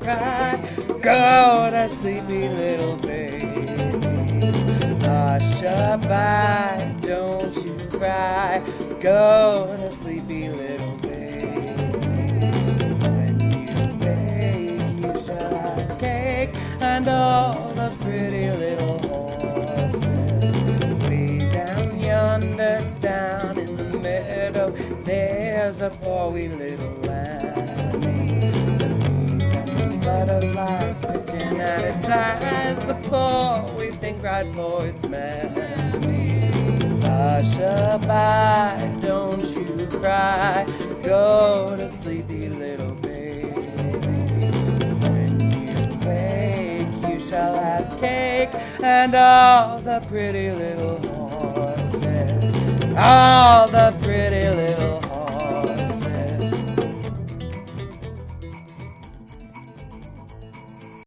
cry. Go to sleepy little baby. Hush-a-bye, don't you cry. Go to sleepy little baby. When you wake, you shall have cake and all the pretty little horses. Way down yonder, down in the meadow, there's a poor wee little lammy. The bees and the butterflies picking at its eyes. The poor wee thing cried for its mammy. Hush-a-bye, don't you cry. Go to sleepy little baby. When you wake, you shall have cake and all the pretty little horses. All the pretty